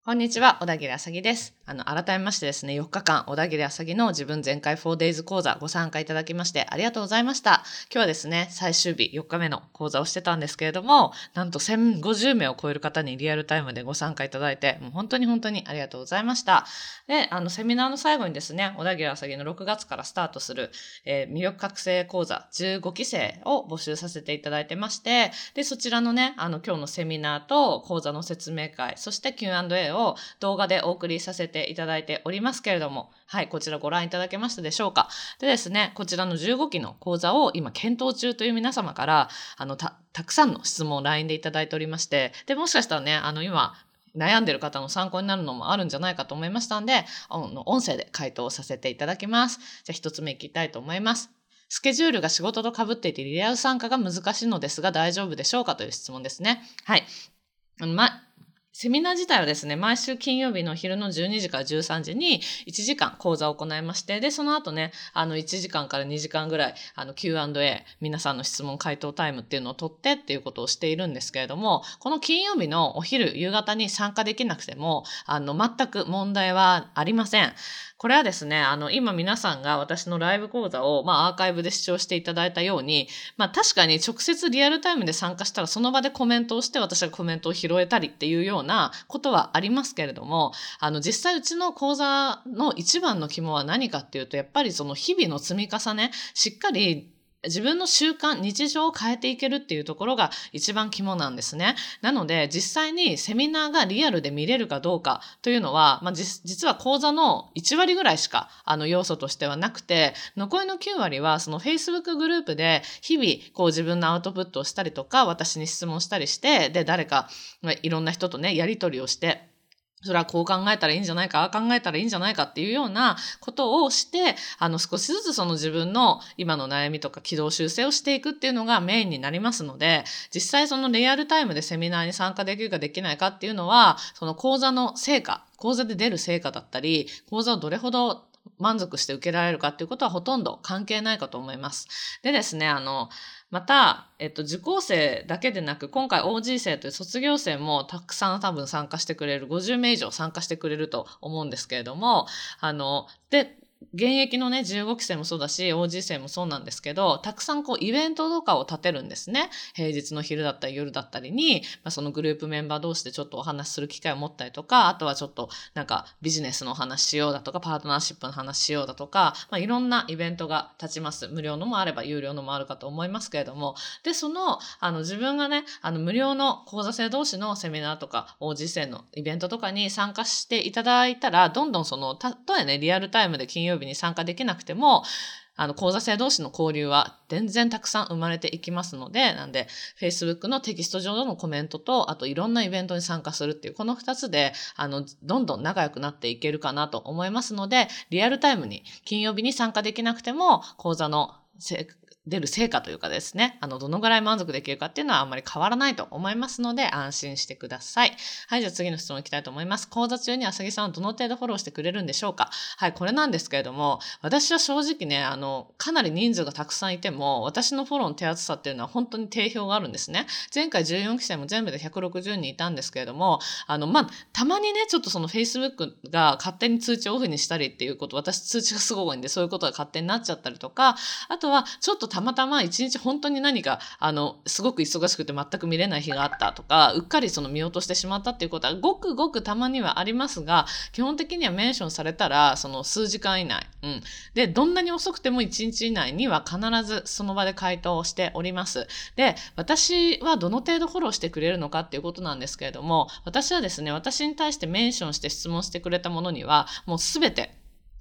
こんにちは、小田切あさぎです。改めましてですね、4日間、小田切あさぎの自分全開 4days 講座ご参加いただきましてありがとうございました。今日はですね、最終日4日目の講座をしてたんですけれども、なんと1050名を超える方にリアルタイムでご参加いただいて、もう本当にありがとうございました。で、セミナーの最後にですね、小田切あさぎの6月からスタートする、魅力覚醒講座15期生を募集させていただいてまして、で、そちらのね、今日のセミナーと講座の説明会、そして Q&A を動画でお送りさせていただいておりますけれども、はい、こちらご覧いただけましたでしょうか。でですね、こちらの15期の講座を今検討中という皆様から、たくさんの質問を LINE でいただいておりまして、で、もしかしたらね、今、悩んでる方の参考になるのもあるんじゃないかと思いましたんで、音声で回答させていただきます。じゃあ一つ目いきたいと思います。スケジュールが仕事と被っていてリアル参加が難しいのですが大丈夫でしょうかという質問ですね。はい。セミナー自体はですね、毎週金曜日の昼の12時から13時に1時間講座を行いまして、で、その後ね、1時間から2時間ぐらい、Q&A、皆さんの質問回答タイムっていうのを取ってっていうことをしているんですけれども、この金曜日のお昼、夕方に参加できなくても、全く問題はありません。これはですね、今皆さんが私のライブ講座を、アーカイブで視聴していただいたように、確かに直接リアルタイムで参加したらその場でコメントをして私がコメントを拾えたりっていうようなことはありますけれども、実際うちの講座の一番の肝は何かっていうと、やっぱりその日々の積み重ね、しっかり自分の習慣、日常を変えていけるっていうところが一番肝なんですね。なので、実際にセミナーがリアルで見れるかどうかというのは、実は講座の1割ぐらいしか、要素としてはなくて、残りの9割は、その Facebook グループで、日々、自分のアウトプットをしたりとか、私に質問したりして、で、誰か、いろんな人とね、やり取りをして、それはこう考えたらいいんじゃないか、ああ考えたらいいんじゃないかっていうようなことをして、少しずつその自分の今の悩みとか軌道修正をしていくっていうのがメインになりますので、実際そのリアルタイムでセミナーに参加できるかできないかっていうのは、その講座の成果、講座で出る成果だったり、講座をどれほど満足して受けられるかっていうことはほとんど関係ないかと思います。でですね、また、受講生だけでなく、今回 OG 生という卒業生もたくさん多分参加してくれる、50名以上参加してくれると思うんですけれども、で、現役のね、15期生もそうだし、OG 生もそうなんですけど、たくさんイベントとかを立てるんですね。平日の昼だったり夜だったりに、そのグループメンバー同士でちょっとお話しする機会を持ったりとか、あとはちょっとなんかビジネスのお話しようだとか、パートナーシップの話しようだとか、いろんなイベントが立ちます。無料のもあれば有料のもあるかと思いますけれども、で、自分がね、無料の講座生同士のセミナーとか、OG 生のイベントとかに参加していただいたら、どんどんたとえね、リアルタイムで金曜日に参加できなくても、講座生同士の交流は全然たくさん生まれていきますので、なんで、Facebook のテキスト上のコメントと、あといろんなイベントに参加するっていう、この2つで、どんどん仲良くなっていけるかなと思いますので、リアルタイムに、金曜日に参加できなくても、講座の出る成果というかですね、どのぐらい満足できるかっていうのはあんまり変わらないと思いますので、安心してください。はい、じゃあ次の質問いきたいと思います。講座中にあさぎさんはどの程度フォローしてくれるんでしょうか？はい、これなんですけれども、私は正直ね、かなり人数がたくさんいても、私のフォローの手厚さっていうのは本当に定評があるんですね。前回14期生も全部で160人いたんですけれども、たまにね、ちょっとその Facebook が勝手に通知をオフにしたりっていうこと、私通知がすごい多いんで、そういうことが勝手になっちゃったりとか、あとはちょっとたまたま一日本当に何かすごく忙しくて全く見れない日があったとか、うっかり見落としてしまったっていうことはごくごくたまにはありますが、基本的にはメンションされたらその数時間以内、でどんなに遅くても1日以内には必ずその場で回答をしております。で、私はどの程度フォローしてくれるのかっていうことなんですけれども、私はですね、私に対してメンションして質問してくれたものにはもうすべて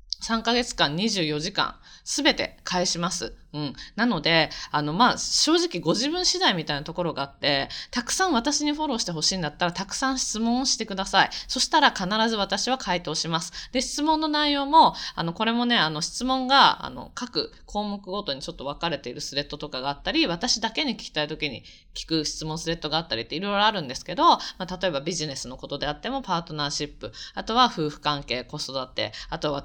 3ヶ月間24時間すべて返します。なので、正直ご自分次第みたいなところがあって、たくさん私にフォローしてほしいんだったら、たくさん質問をしてください。そしたら必ず私は回答します。で、質問の内容も、これもね、質問が、各項目ごとにちょっと分かれているスレッドとかがあったり、私だけに聞きたいときに聞く質問スレッドがあったりっていろいろあるんですけど、例えばビジネスのことであっても、パートナーシップ、あとは夫婦関係、子育て、あとは私のプラ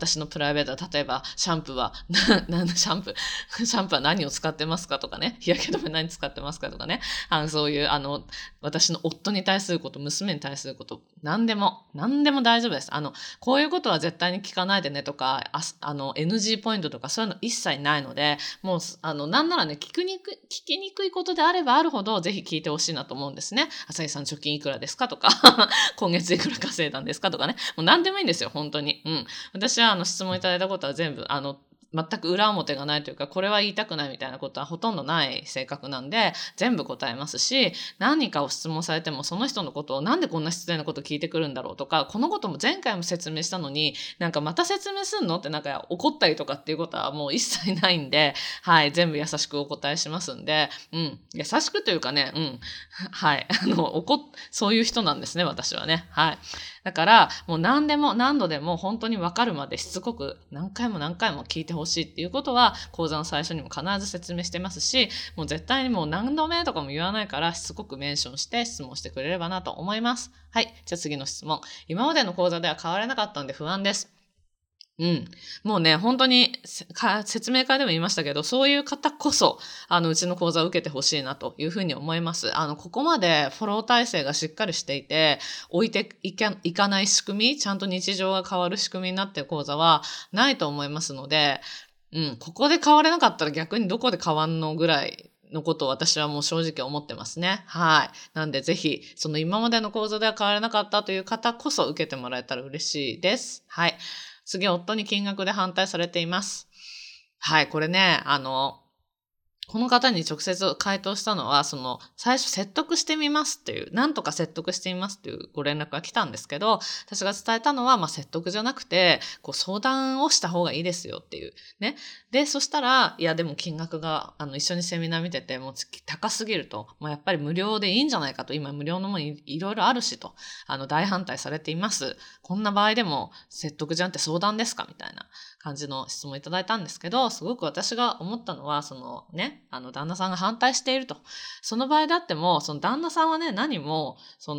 ライベートは、例えばシャンプーはシャンプーは何を使ってますかとかね、日焼け止め何使ってますかとかね、そういう私の夫に対すること、娘に対すること、何でも大丈夫です。こういうことは絶対に聞かないでねとか、NG ポイントとかそういうの一切ないので、もうなんならね、聞きにくいことであればあるほどぜひ聞いてほしいなと思うんですね。朝日さん貯金いくらですかとか今月いくら稼いだんですかとかね、もう何でもいいんですよ、本当に。私は質問いただいたことは全部全く裏表がないというか、これは言いたくないみたいなことはほとんどない性格なんで、全部答えますし、何かを質問されてもその人のことをなんでこんな失礼なこと聞いてくるんだろうとか、このことも前回も説明したのに、なんかまた説明すんのってなんか怒ったりとかっていうことはもう一切ないんで、はい、全部優しくお答えしますんで、優しくというかね、はい、そういう人なんですね、私はね。はい。だから、もう何度でも本当に分かるまでしつこく何回も聞いてほしいっていうことは、講座の最初にも必ず説明してますし、もう絶対にもう何度目とかも言わないから、しつこくメンションして質問してくれればなと思います。はい。じゃあ次の質問。今までの講座では変われなかったんで不安です。もうね、本当に説明会でも言いましたけど、そういう方こそ、うちの講座を受けてほしいなというふうに思います。ここまでフォロー体制がしっかりしていて、置いていかない仕組み、ちゃんと日常が変わる仕組みになっている講座はないと思いますので、ここで変われなかったら逆にどこで変わんのぐらいのことを私はもう正直思ってますね。はい。なんでぜひ、その今までの講座では変われなかったという方こそ受けてもらえたら嬉しいです。はい。次、夫に金額で反対されています。はい、これね、この方に直接回答したのは、最初説得してみますっていう、なんとか説得してみますっていうご連絡が来たんですけど、私が伝えたのは、説得じゃなくて、相談をした方がいいですよっていう。ね。で、そしたら、いや、でも金額が、一緒にセミナー見てて、もう高すぎると。やっぱり無料でいいんじゃないかと。今無料のものいろいろあるしと。大反対されています。こんな場合でも説得じゃんって相談ですかみたいな感じの質問いただいたんですけど、すごく私が思ったのは、旦那さんが反対していると。その場合であっても、旦那さんはね、何も、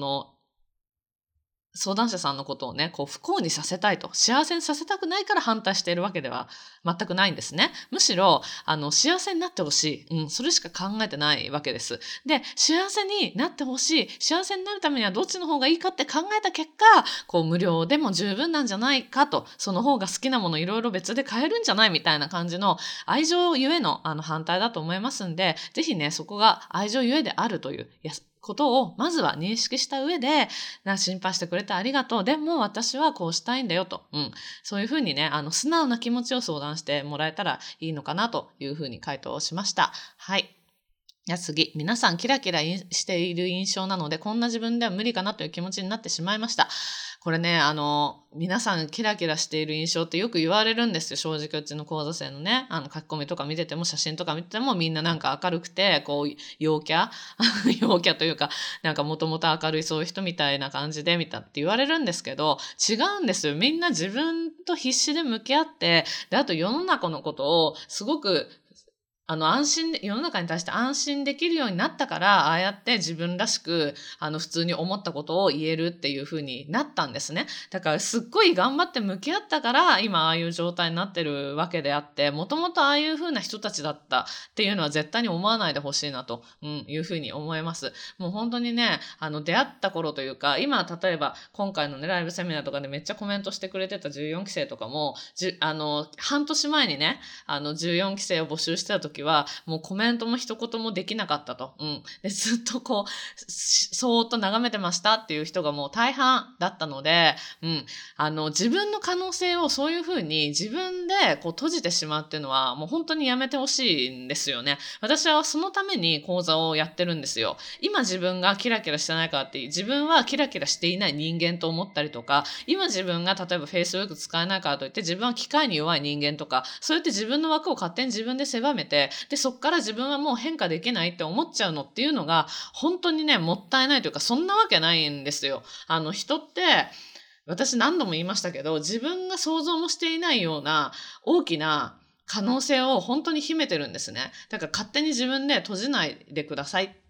相談者さんのことをね、不幸にさせたいと、幸せにさせたくないから反対しているわけでは全くないんですね。むしろ、幸せになってほしい。それしか考えてないわけです。で、幸せになってほしい。幸せになるためにはどっちの方がいいかって考えた結果、無料でも十分なんじゃないかと、その方が好きなものいろいろ別で買えるんじゃないみたいな感じの愛情ゆえの反対だと思いますんで、ぜひね、そこが愛情ゆえであるという、ことをまずは認識した上で、心配してくれてありがとう。でも私はこうしたいんだよと。そういうふうにね、素直な気持ちを相談してもらえたらいいのかなというふうに回答をしました。はい。じゃあ次、皆さんキラキラしている印象なので、こんな自分では無理かなという気持ちになってしまいました。これね、皆さんキラキラしている印象ってよく言われるんですよ。正直うちの講座生のね、書き込みとか見てても、写真とか見てても、みんななんか明るくて、陽キャ陽キャというか、なんかもともと明るいそういう人みたいな感じで見たって言われるんですけど、違うんですよ。みんな自分と必死で向き合って、で、あと世の中のことをすごく世の中に対して安心できるようになったから、ああやって自分らしく、普通に思ったことを言えるっていう風になったんですね。だからすっごい頑張って向き合ったから、今ああいう状態になってるわけであって、もともとああいう風な人たちだったっていうのは絶対に思わないでほしいなと、いう風に思います。もう本当にね、出会った頃というか、今例えば今回のね、ライブセミナーとかでめっちゃコメントしてくれてた14期生とかも、半年前にね、14期生を募集してた時は、もうコメントも一言もできなかったと。で、ずっとそーっと眺めてましたっていう人がもう大半だったので、自分の可能性をそういうふうに自分で閉じてしまうっていうのはもう本当にやめてほしいんですよね。私はそのために講座をやってるんですよ。今自分がキラキラしてないからって自分はキラキラしていない人間と思ったりとか、今自分が例えば Facebook 使えないからといって自分は機械に弱い人間とか、そうやって自分の枠を勝手に自分で狭めて、で、そっから自分はもう変化できないって思っちゃうのっていうのが、本当にね、もったいないというか、そんなわけないんですよ。人って、私何度も言いましたけど、自分が想像もしていないような大きな可能性を本当に秘めてるんですね。だから勝手に自分で閉じないでくださいとい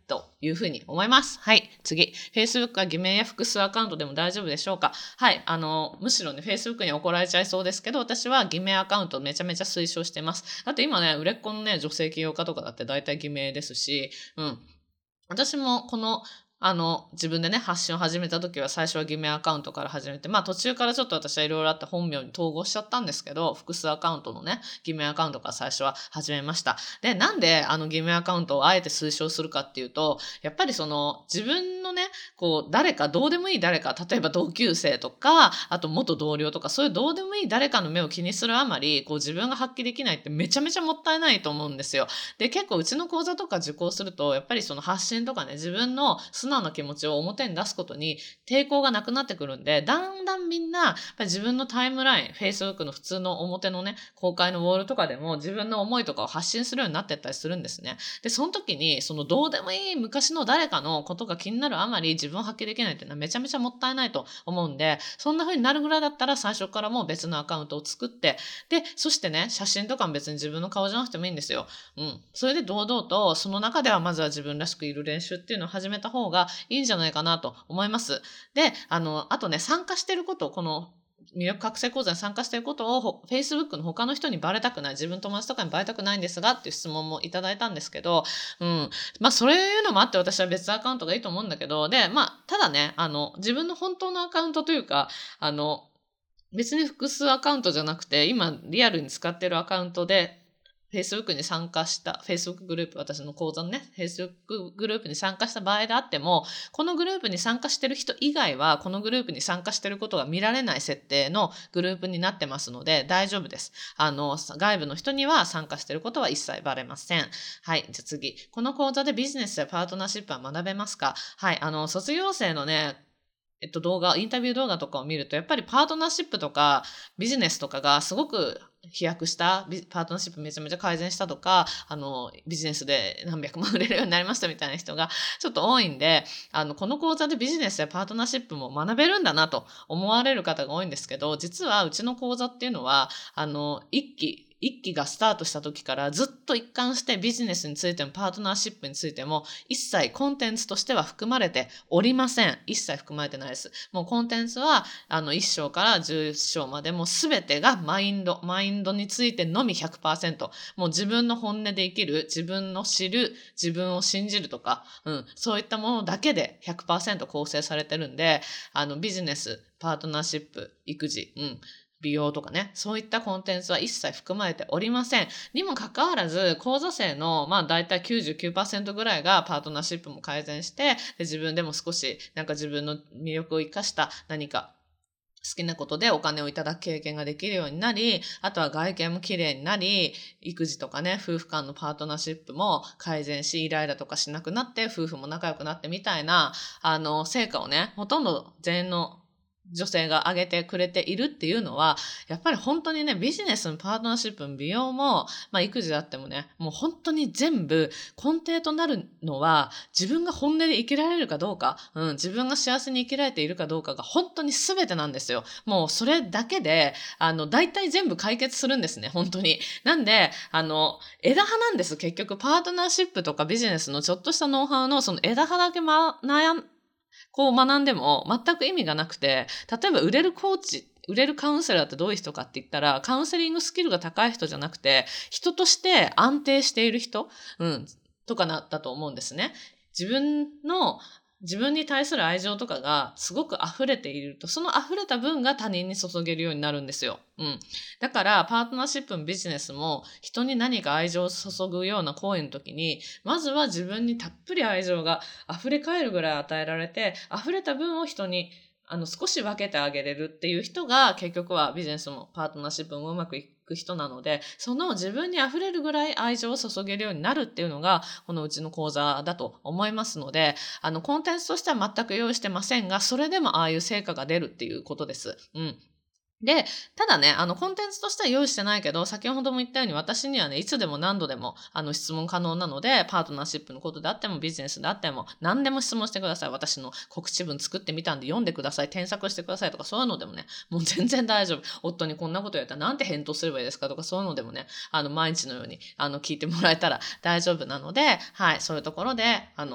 いうふうに思います。はい。次。Facebook は偽名や複数アカウントでも大丈夫でしょうか？はい。むしろね、Facebook に怒られちゃいそうですけど、私は偽名アカウントめちゃめちゃ推奨してます。だって今ね、売れっ子のね、女性起業家とかだって大体偽名ですし、私もこの、自分でね、発信を始めた時は最初は偽名アカウントから始めて、途中からちょっと私はいろいろあって本名に統合しちゃったんですけど、複数アカウントのね、偽名アカウントから最初は始めました。で、なんで偽名アカウントをあえて推奨するかっていうと、やっぱり自分のね、誰か、どうでもいい誰か、例えば同級生とか、あと元同僚とか、そういうどうでもいい誰かの目を気にするあまり、自分が発揮できないってめちゃめちゃもったいないと思うんですよ。で、結構うちの講座とか受講すると、やっぱり発信とかね、自分の素直な気持ちを表に出すことに抵抗がなくなってくるんで、だんだんみんな、やっぱり自分のタイムライン、Facebook の普通の表のね、公開のウォールとかでも自分の思いとかを発信するようになってったりするんですね。で、その時に、どうでもいい昔の誰かのことが気になるあまり自分を発揮できないっていうのはめちゃめちゃもったいないと思うんで、そんな風になるぐらいだったら最初からもう別のアカウントを作って、で、そしてね、写真とかも別に自分の顔じゃなくてもいいんですよ。それで堂々と、その中ではまずは自分らしくいる練習っていうのを始めた方がいいんじゃないかなと思います。で、あとね、参加してること、この魅力覚醒講座に参加していることを Facebook の他の人にバレたくない、自分友達とかにバレたくないんですがっていう質問もいただいたんですけど、そういうのもあって私は別アカウントがいいと思うんだけど、で、ただね、自分の本当のアカウントというか、別に複数アカウントじゃなくて、今リアルに使ってるアカウントで、Facebook に参加した、Facebook グループ、私の講座のね、Facebook グループに参加した場合であっても、このグループに参加してる人以外は、このグループに参加してることが見られない設定のグループになってますので、大丈夫です。外部の人には参加してることは一切バレません。はい。じゃあ次。この講座でビジネスやパートナーシップは学べますか？はい。卒業生のね、インタビュー動画とかを見ると、やっぱりパートナーシップとかビジネスとかがすごく飛躍した、パートナーシップめちゃめちゃ改善したとか、ビジネスで何百万売れるようになりましたみたいな人がちょっと多いんで、この講座でビジネスやパートナーシップも学べるんだなと思われる方が多いんですけど、実はうちの講座っていうのは、一期がスタートした時からずっと一貫してビジネスについてもパートナーシップについても一切コンテンツとしては含まれておりません。一切含まれてないです。もうコンテンツは1章から10章までも全てがマインドについてのみ 100%。もう自分の本音で生きる、自分の知る、自分を信じるとか、そういったものだけで 100% 構成されてるんで、ビジネス、パートナーシップ、育児、美容とかね、そういったコンテンツは一切含まれておりません。にもかかわらず、講座生の、だいたい 99% ぐらいがパートナーシップも改善して、で自分でも少し、自分の魅力を生かした何か、好きなことでお金をいただく経験ができるようになり、あとは外見も綺麗になり、育児とかね、夫婦間のパートナーシップも改善し、イライラとかしなくなって、夫婦も仲良くなってみたいな、成果をね、ほとんど全員の女性が挙げてくれているっていうのは、やっぱり本当にね、ビジネスもパートナーシップも美容も、育児であってもね、もう本当に全部根底となるのは、自分が本音で生きられるかどうか、自分が幸せに生きられているかどうかが本当に全てなんですよ。もうそれだけで、大体全部解決するんですね、本当に。なんで、枝葉なんです、結局。パートナーシップとかビジネスのちょっとしたノウハウのその枝葉だけ学んでも全く意味がなくて、例えば売れるカウンセラーってどういう人かって言ったら、カウンセリングスキルが高い人じゃなくて、人として安定している人、とかだと思うんですね。自分に対する愛情とかがすごく溢れていると、その溢れた分が他人に注げるようになるんですよ。だから、パートナーシップもビジネスも人に何か愛情を注ぐような行為の時に、まずは自分にたっぷり愛情が溢れ返るぐらい与えられて、溢れた分を人に少し分けてあげれるっていう人が結局はビジネスもパートナーシップもうまくいく人なので、その自分に溢れるぐらい愛情を注げるようになるっていうのがこのうちの講座だと思いますので、コンテンツとしては全く用意してませんが、それでもああいう成果が出るっていうことです。で、ただね、コンテンツとしては用意してないけど、先ほども言ったように私にはね、いつでも何度でも、質問可能なので、パートナーシップのことであっても、ビジネスであっても、何でも質問してください。私の告知文作ってみたんで読んでください。添削してくださいとか、そういうのでもね、もう全然大丈夫。夫にこんなこと言われたら、なんて返答すればいいですかとか、そういうのでもね、毎日のように、聞いてもらえたら大丈夫なので、はい、そういうところで、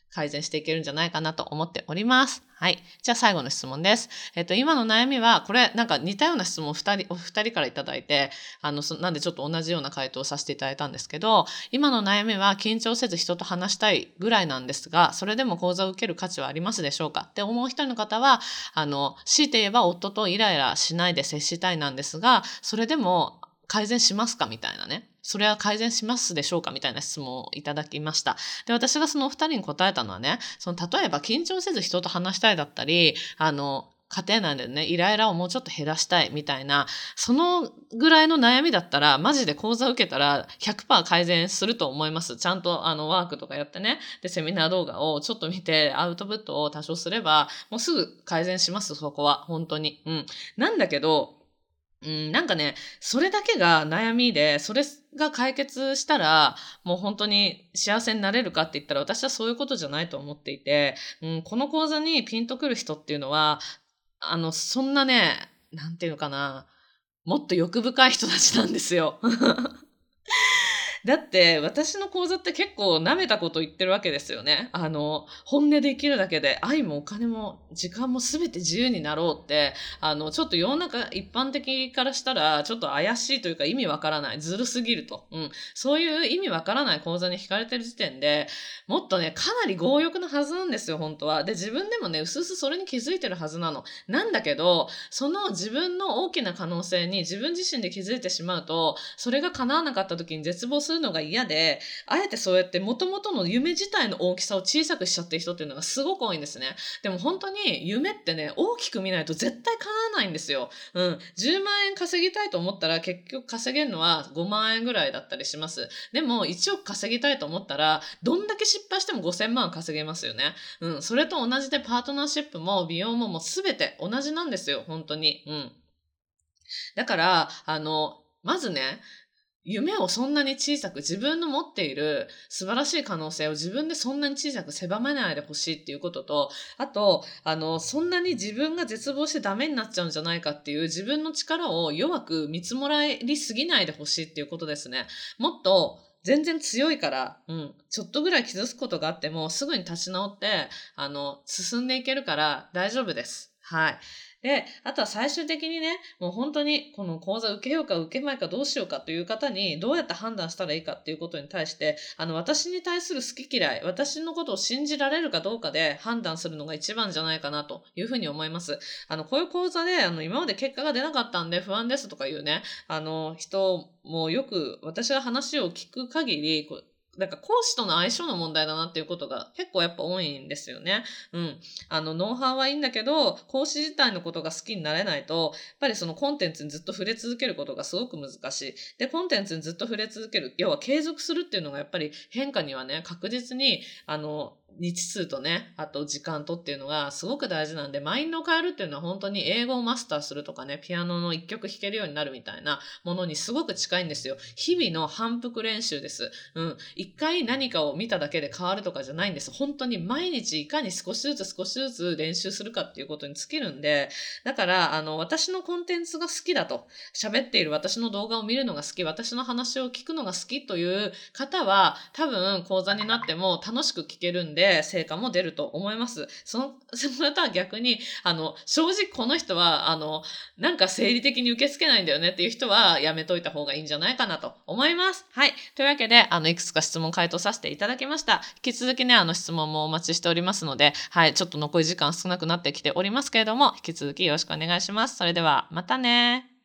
改善していけるんじゃないかなと思っております。はい。じゃあ最後の質問です。今の悩みは、これなんか似たような質問をお二人からいただいて、なんでちょっと同じような回答をさせていただいたんですけど、今の悩みは緊張せず人と話したいぐらいなんですが、それでも講座を受ける価値はありますでしょうかって思う一人の方は、強いて言えば夫とイライラしないで接したいなんですが、それでも改善しますかみたいなね。それは改善しますでしょうかみたいな質問をいただきました。で、私がそのお二人に答えたのはね、例えば緊張せず人と話したいだったり、家庭内でね、イライラをもうちょっと減らしたいみたいな、そのぐらいの悩みだったら、マジで講座受けたら100% 改善すると思います。ちゃんとワークとかやってね、で、セミナー動画をちょっと見て、アウトプットを多少すれば、もうすぐ改善します、そこは。本当に。なんだけど、なんかね、それだけが悩みで、それが解決したら、もう本当に幸せになれるかって言ったら、私はそういうことじゃないと思っていて、この講座にピンとくる人っていうのは、そんなね、なんていうのかな、もっと欲深い人たちなんですよ。だって私の講座って結構舐めたこと言ってるわけですよね。本音で生きるだけで愛もお金も時間も全て自由になろうって、ちょっと世の中一般的からしたらちょっと怪しいというか意味わからない。ずるすぎると。そういう意味わからない講座に惹かれてる時点で、もっとね、かなり強欲なはずなんですよ、本当は。で、自分でもね、うすうすそれに気づいてるはずなの。なんだけど、その自分の大きな可能性に自分自身で気づいてしまうと、それが叶わなかった時に絶望するのが嫌で、あえてそうやって元々の夢自体の大きさを小さくしちゃってる人っていうのがすごく多いんですね。でも本当に夢ってね、大きく見ないと絶対叶わないんですよ。10万円稼ぎたいと思ったら結局稼げるのは5万円ぐらいだったりします。でも1億稼ぎたいと思ったら、どんだけ失敗しても5000万稼げますよね。それと同じでパートナーシップも美容ももう全て同じなんですよ、本当に。だから、まずね、夢をそんなに小さく自分の持っている素晴らしい可能性を自分でそんなに小さく狭めないでほしいっていうことと、あと、そんなに自分が絶望してダメになっちゃうんじゃないかっていう自分の力を弱く見積もらりすぎないでほしいっていうことですね。もっと全然強いから、ちょっとぐらい傷つくことがあってもすぐに立ち直って、進んでいけるから大丈夫です。はい。で、あとは最終的にね、もう本当にこの講座受けようか受けまいかどうしようかという方にどうやって判断したらいいかっていうことに対して、私に対する好き嫌い、私のことを信じられるかどうかで判断するのが一番じゃないかなというふうに思います。こういう講座で、今まで結果が出なかったんで不安ですとかいうね、人もよく私が話を聞く限り、なんか講師との相性の問題だなっていうことが結構やっぱ多いんですよね。ノウハウはいいんだけど、講師自体のことが好きになれないと、やっぱりそのコンテンツにずっと触れ続けることがすごく難しい。で、コンテンツにずっと触れ続ける、要は継続するっていうのがやっぱり変化にはね、確実に、日数とね、あと時間とっていうのがすごく大事なんで、マインドを変えるっていうのは本当に英語をマスターするとかね、ピアノの一曲弾けるようになるみたいなものにすごく近いんですよ。日々の反復練習です。一回何かを見ただけで変わるとかじゃないんです。本当に毎日いかに少しずつ練習するかっていうことに尽きるんで、だから、私のコンテンツが好きだと、喋っている私の動画を見るのが好き、私の話を聞くのが好きという方は、多分講座になっても楽しく聞けるんで、成果も出ると思います。それとは逆に、正直この人は、なんか生理的に受け付けないんだよねっていう人は、やめといた方がいいんじゃないかなと思います。はい。というわけで、いくつか質問回答させていただきました。引き続きね、質問もお待ちしておりますので、はい。ちょっと残り時間少なくなってきておりますけれども、引き続きよろしくお願いします。それでは、またね。